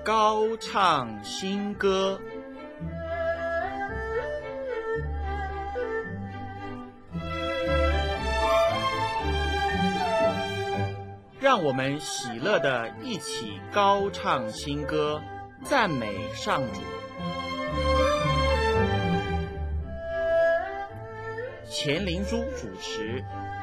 高唱新歌。让我们喜乐地一起高唱新歌，赞美上主。钱灵珠主持。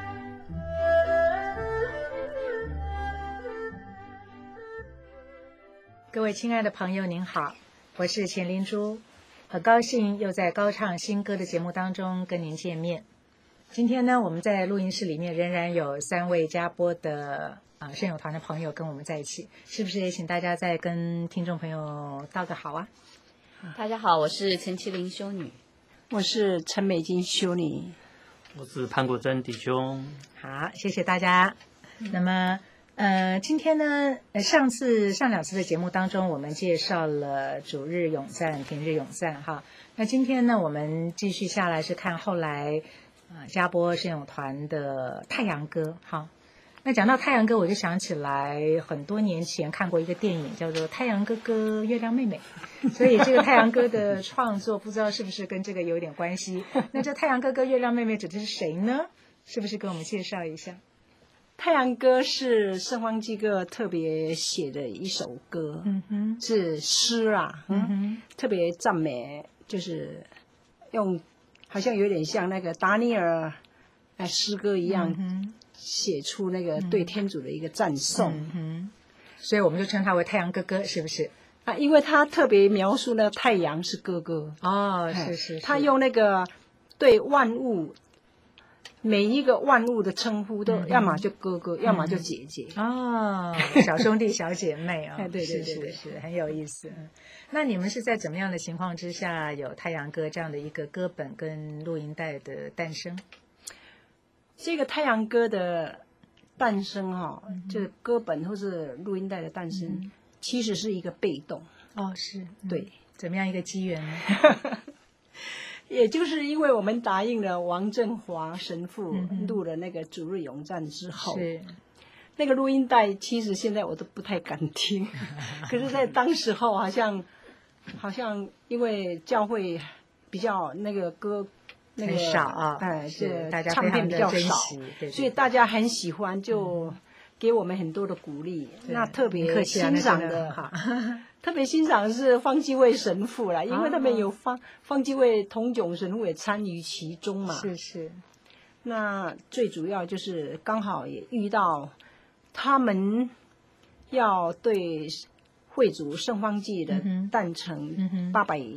各位亲爱的朋友您好，我是钱灵珠，很高兴又在高唱新歌的节目当中跟您见面。今天呢，我们在录音室里面仍然有3位嘉播的圣咏团的朋友跟我们在一起，是不是也请大家再跟听众朋友道个好啊？ 大家好，我是陈其玲修女。 我是陈美金修女。 我是潘国珍弟兄。 好，谢谢大家。那么今天呢，上2次的节目当中，我们介绍了主日咏赞、平日咏赞哈。那今天呢，我们继续下来是看后来嘉波圣咏团的太阳歌哈。那讲到太阳歌，我就想起来很多年前看过一个电影，叫做《太阳哥哥月亮妹妹》，所以这个太阳歌的创作，不知道是不是跟这个有点关系。那这太阳哥哥月亮妹妹指的是谁呢？是不是跟我们介绍一下？ 太阳歌是圣方济各特别写的一首歌，是诗啊，特别赞美，就是用好像有点像那个达尼尔诗歌一样，写出那个对天主的一个赞颂， 所以我们就称他为太阳哥哥，是不是？ 因为他特别描述那个太阳是哥哥哦，是， 他用那个对万物。每一个万物的称呼都要么就哥哥，要么就姐姐哦，小兄弟小姐妹啊， 对， 是很有意思。那你们是在怎么样的情况之下有太阳歌这样的一个歌本跟录音带的诞生？ 这个太阳歌的诞生就是歌本或是录音带的诞生，其实是一个被动哦，是对， 怎么样一个机缘呢？ 也就是因为我们答应了王振华神父录了那个主日咏赞之后， 是那个录音带其实现在我都不太敢听，可是在当时候好像因为教会比较那个歌那个少啊，大家唱片比较少，所以大家很喜欢，就给我们很多的鼓励。那特别欣赏的特别欣赏的是方济卫神父啦，因为他们有方济卫同炯神父也参与其中嘛。 是。 那最主要就是刚好也遇到他们要对会主圣方济的诞辰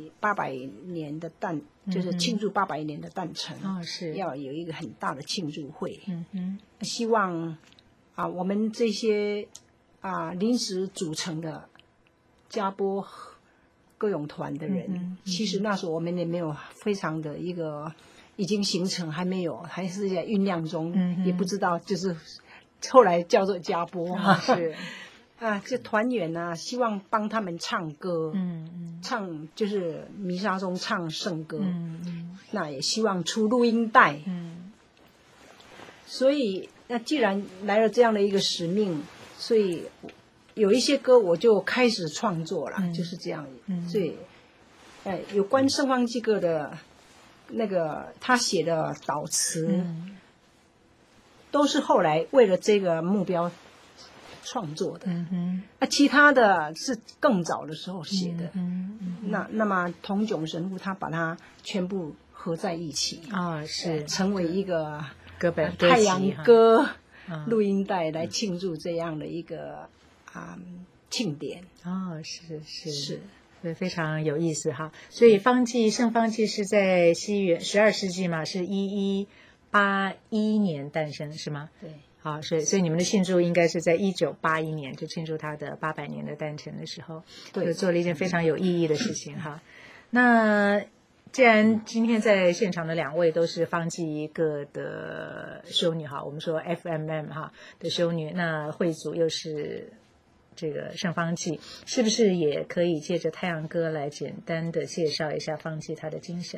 800年的就是庆祝800年的诞辰是要有一个很大的庆祝会。希望我们这些临时组成的嘉波歌咏团的人，其实那时候我们也没有非常的一个已经形成，还没有，还是在酝酿中，也不知道，就是后来叫做嘉波是这团员希望帮他们唱歌，唱就是弥撒中唱圣歌，那也希望出录音带，所以那既然来了这样的一个使命，所以有一些歌我就开始创作了，就是这样。所以，有关圣方济各的那个他写的祷词，都是后来为了这个目标创作的。其他的是更早的时候写的。那么同炯神父他把它全部合在一起是成为一个歌本太阳歌录音带来庆祝这样的一个庆典是，非常有意思哈。所以圣方济是在西元12世纪嘛，是1181年诞生是吗？ 对。 好，所以你们的庆祝应该是在1981年，就庆祝他的800年的诞辰的时候，就做了一件非常有意义的事情哈。那既然今天在现场的2位都是方济各的修女哈，我们说 FMM 的修女，那会主又是这个圣方济，是不是也可以借着太阳歌来简单的介绍一下方济他的精神，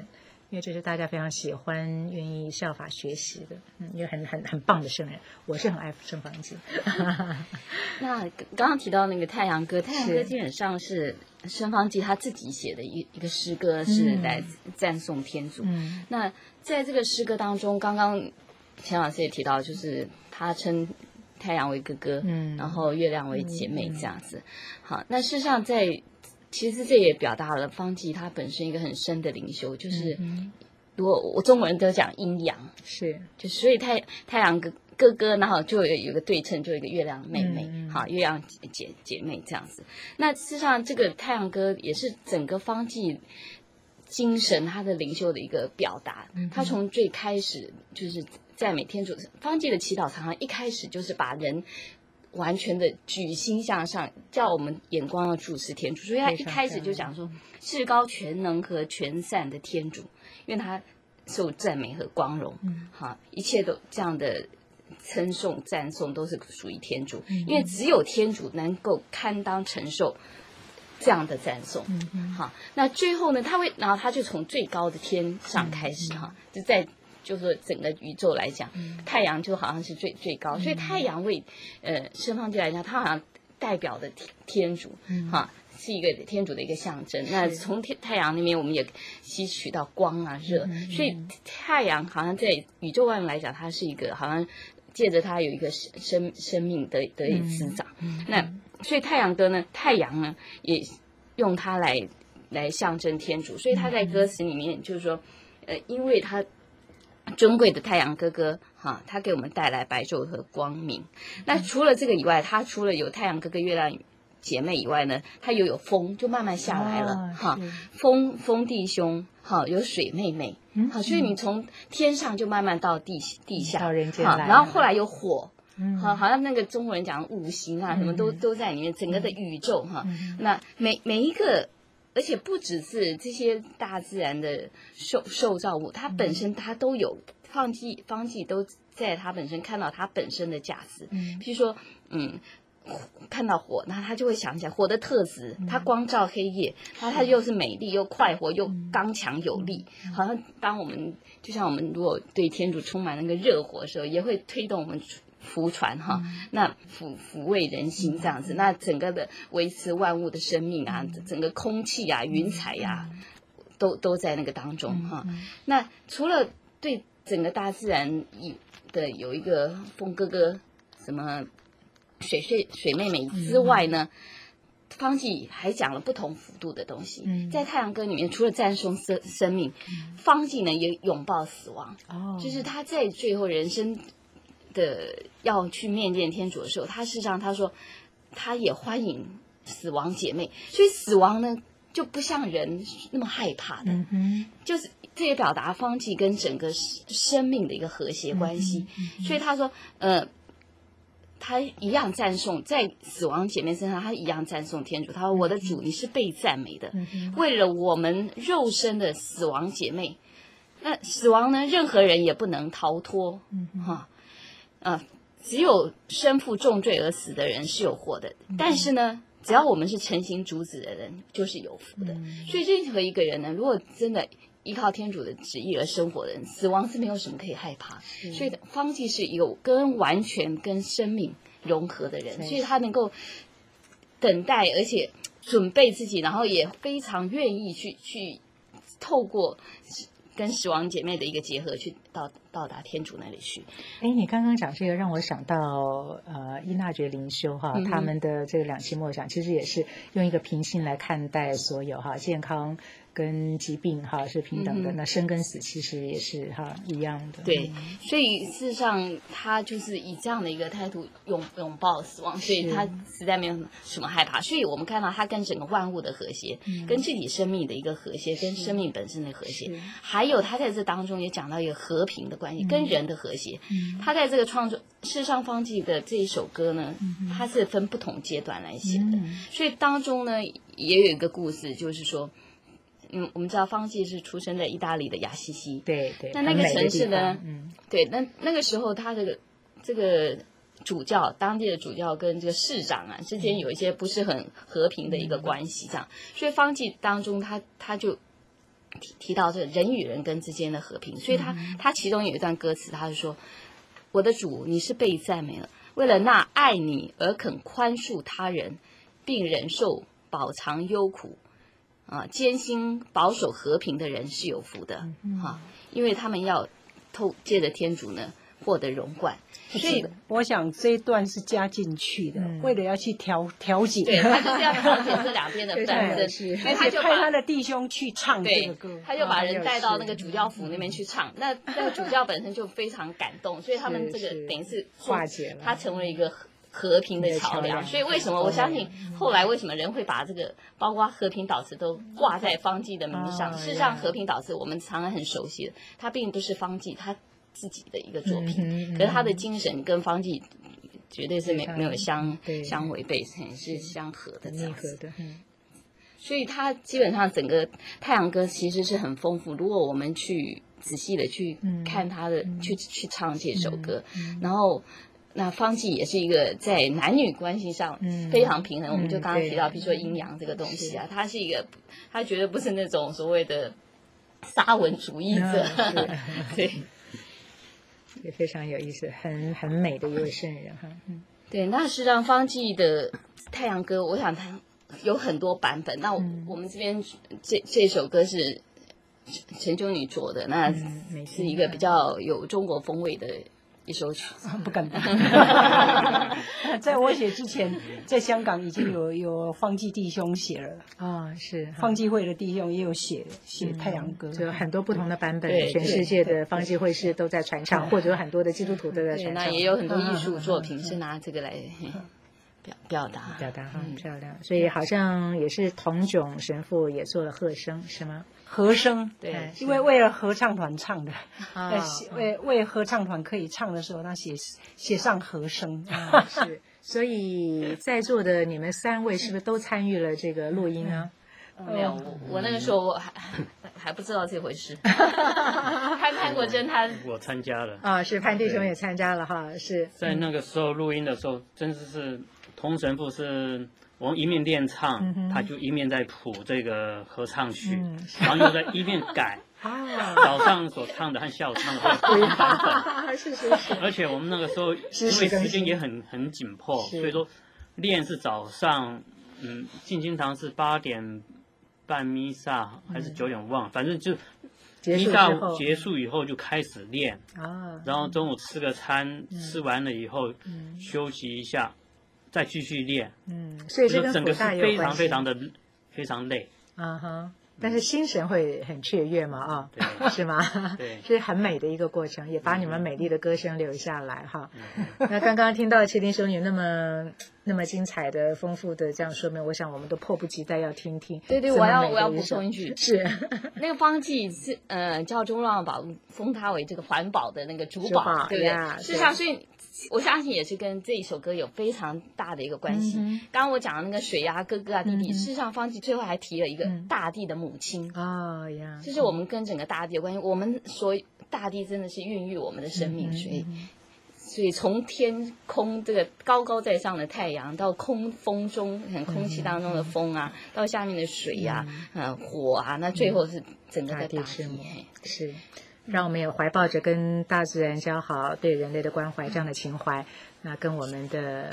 因为这是大家非常喜欢、愿意效法学习的，因为很棒的圣人，我是很爱圣方济。 那刚刚提到那个太阳歌，太阳歌基本上是圣方济他自己写的一个诗歌，是来赞颂天主。那在这个诗歌当中，刚刚钱老师也提到，就是他称太阳为哥哥，然后月亮为姐妹这样子。好，那事实上其实这也表达了方济他本身一个很深的灵修，就是如果我中国人都讲阴阳， 是就所以太阳哥哥，然后就有一个对称，就有一个月亮妹妹，好，月亮姐妹这样子。那事实上，这个太阳歌也是整个方济精神他的灵修的一个表达。他从最开始就是赞美天主，方济的祈祷常常一开始就是把人完全的举心向上，叫我们眼光要注视天主，所以他一开始就讲说至高全能和全善的天主，因为他受赞美和光荣，好，一切都这样的称颂赞颂都是属于天主，因为只有天主能够堪当承受这样的赞颂。好，那最后呢，然后他就从最高的天上开始，就是整个宇宙来讲，太阳就好像是最高，所以太阳为圣方济来讲，它好像代表的天主，是一个天主的一个象征。那从太阳那边，我们也吸取到光啊热，所以太阳好像在宇宙外面来讲，它是一个好像借着它有一个生命得以滋长。那所以太阳歌呢，太阳呢也用它来象征天主，所以他在歌词里面就是说，因为他尊贵的太阳哥哥，他给我们带来白昼和光明。那除了这个以外，他除了有太阳哥哥、月亮姐妹以外呢，他又有风，就慢慢下来了，风弟兄，有水妹妹，所以你从天上就慢慢到地下， 到人间来， 然后后来有火。好像那个中国人讲五行啊，什么都在里面，整个的宇宙那每一个，而且不只是这些大自然的受造物，它本身它都有方济都在它本身看到它本身的价值。譬如说，看到火，那他就会想起来火的特质，它光照黑夜，它又是美丽又快活又刚强有力。好像就像我们如果对天主充满那个热火的时候，也会推动我们浮船那抚慰人心这样子，那整个的维持万物的生命啊，整个空气啊、云彩啊，都在那个当中那除了对整个大自然的有一个风哥哥、什么水妹妹之外呢，方济还讲了不同幅度的东西。在太阳歌里面，除了赞颂生命，方济呢也拥抱死亡。就是他在最后人生的要去面见天主的时候，他事实上他说他也欢迎死亡姐妹，所以死亡呢就不像人那么害怕的。就是这也表达方济跟整个生命的一个和谐关系。所以他说他一样赞颂，在死亡姐妹身上他一样赞颂天主。他说我的主你是被赞美的，为了我们肉身的死亡姐妹，那死亡呢任何人也不能逃脱只有身负重罪而死的人是有祸的，但是呢只要我们是诚心主旨的人就是有福的。所以任何一个人呢，如果真的依靠天主的旨意而生活的人，死亡是没有什么可以害怕。所以方济是一个完全跟生命融合的人，所以他能够等待而且准备自己，然后也非常愿意去透过跟死亡姐妹的一个结合，去到达天主那里去。 你刚刚讲这个让我想到依纳爵灵修他们的这个两期默想，其实也是用一个平心来看待所有健康跟疾病是平等的，那生跟死其实也是一样的。 对，所以事实上他就是以这样的一个态度拥抱死亡，所以他实在没有什么害怕。所以我们看到他跟整个万物的和谐，跟自己生命的一个和谐，跟生命本身的和谐，还有他在这当中也讲到一个和平的关系，跟人的和谐。他在这个创作世上方济的这一首歌呢，他是分不同阶段来写的，所以当中呢也有一个故事，就是说我们知道方济是出生在意大利的亚西西， 对， 那个城市呢，对，那个时候他这个主教，当地的主教跟这个市长之间有一些不是很和平的一个关系，这样，所以方济当中他就提到这个人与人之间的和平，所以他其中有一段歌词，他就说：“我的主，你是被赞美了，为了那爱你而肯宽恕他人，并忍受饱尝忧苦，艰辛保守和平的人是有福的因为他们要借着天主呢获得荣冠。”所以我想这一段是加进去的，为了要去调解， 对，他就是要调解这两边的纷争，所以他就派他的弟兄去唱这个歌， 他就把人带到那个主教府那边去唱。那个主教本身就非常感动，所以他们这个等于是化解了， 他成为一个和平的桥梁。所以为什么我相信后来为什么人会把这个包括和平祷词都挂在方济的名上？事实上，和平祷词我们常常很熟悉的，它并不是方济他自己的一个作品，可是他的精神跟方济绝对是没有相违背，是相合的这样子。所以他基本上整个太阳歌其实是很丰富。如果我们去仔细的去看他的，去唱这首歌，然后那方济也是一个在男女关系上非常平衡。我们就刚刚提到，比如说阴阳这个东西啊，他是一个，他绝对不是那种所谓的沙文主义者，对。 也非常有意思，很美的一位圣人哈。 对，那实际上方济的太阳歌，我想它有很多版本。那我们这边这首歌是陈秋女做的，那是一个比较有中国风味的一首曲子。 不敢当。在我写之前，在香港已经有方济弟兄写了是方济会的弟兄也有写太阳歌， 就很多不同的版本，全世界的方济会士都在传唱，或者有很多的基督徒都在传唱。 那也有很多艺术作品是拿这个来表达漂亮。所以好像也是童炯神父也做了和声，是吗？ 和声， 对， 因为了合唱团唱的，为合唱团可以唱的时候，他写上和声是。所以在座的你们3位是不是都参与了这个录音啊？ 没有，我那个时候我还不知道这回事。潘国珍我参加了是潘弟兄也参加了哈，是在那个时候录音的时候，真是童神父是。我们一面练唱，他就一面在谱这个合唱曲，然后又在一面改。早上所唱的和下午唱的不一样版本。 是。 而且我们那个时候因为时间也很紧迫，所以说练是早上，进经堂是8点半弥撒还是9点忘了，反正就弥撒结束以后就开始练。然后中午吃个餐，吃完了以后休息一下。再继续练， 所以这跟整个是非常累但是心神会很雀跃嘛是吗？ 对， 是很美的一个过程，也把你们美丽的歌声留下来哈。那刚刚听到麒麟修女那么精彩的、丰富的这样说明，我想我们都迫不及待要听听。 对，我要补充一句， 是那个方济是教中让宝封他为这个环保的那个主保，对不对？事实上，所以。我相信也是跟这一首歌有非常大的一个关系。刚刚我讲的那个水啊、哥哥啊、弟弟，事实上方济最后还提了一个大地的母亲就是我们跟整个大地有关系。我们大地真的是孕育我们的生命，所以从天空这个高高在上的太阳，到风中空气当中的风啊，到下面的水啊、火啊，那最后是整个的大地是。让我们也怀抱着跟大自然交好、对人类的关怀这样的情怀，那跟我们的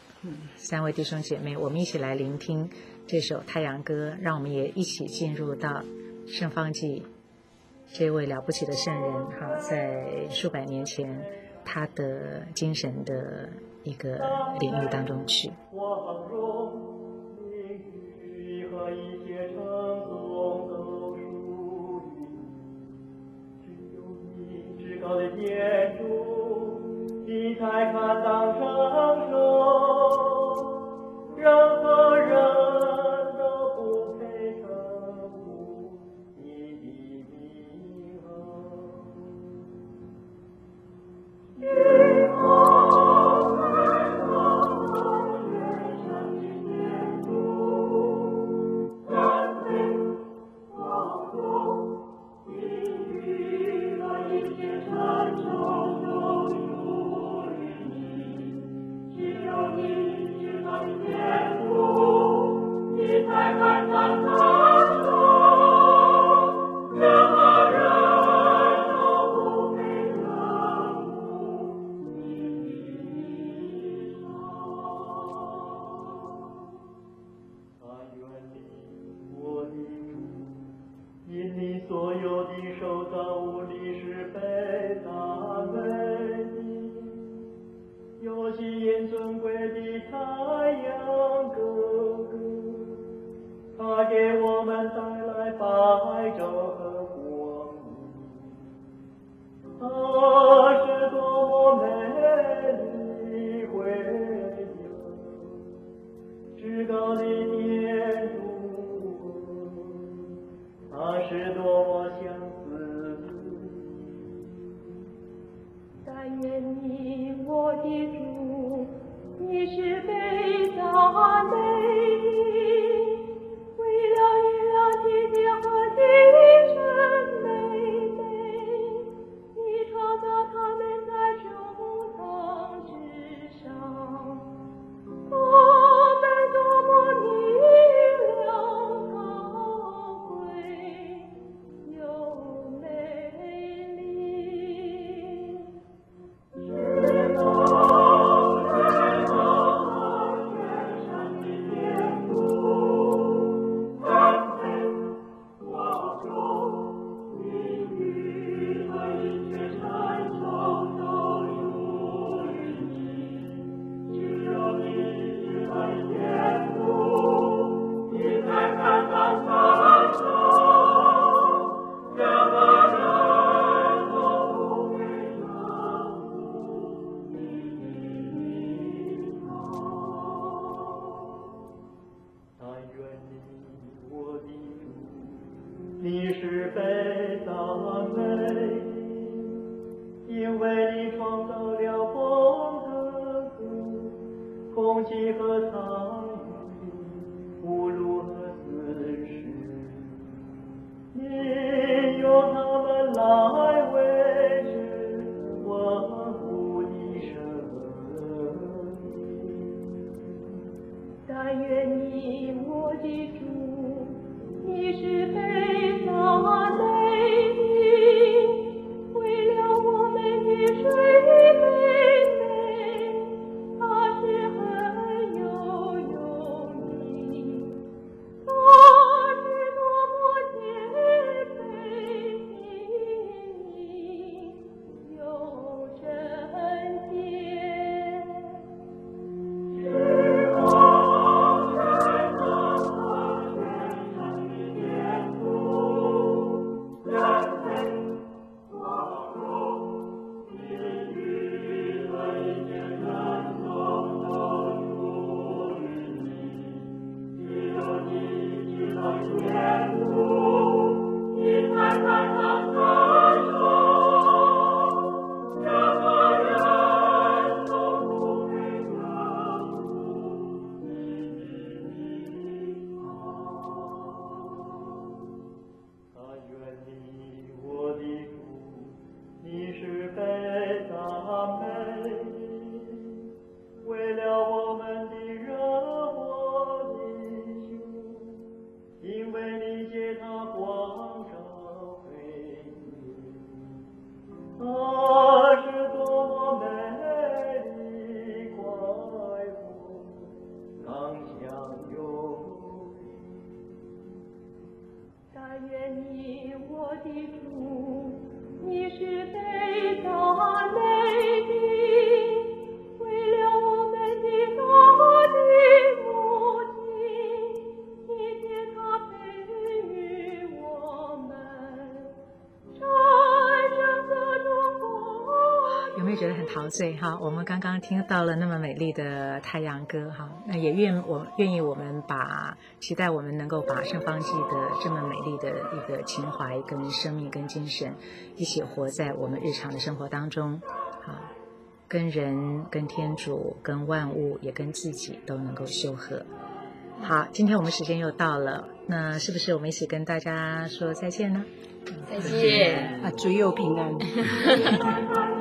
3位弟兄姐妹，我们一起来聆听这首太阳歌，让我们也一起进入到圣方济这位了不起的圣人在数百年前他的精神的一个领域当中去。 高的建筑，你才看当成熟，任何人都不配称呼你的名会觉得很陶醉哈。我们刚刚听到了那么美丽的太阳歌哈，那也愿意我们期待我们能够把圣方济的这么美丽的一个情怀跟生命跟精神一起活在我们日常的生活当中啊，跟人跟天主跟万物也跟自己都能够修和。好，今天我们时间又到了，那是不是我们一起跟大家说再见呢？ 再见啊，主佑平安。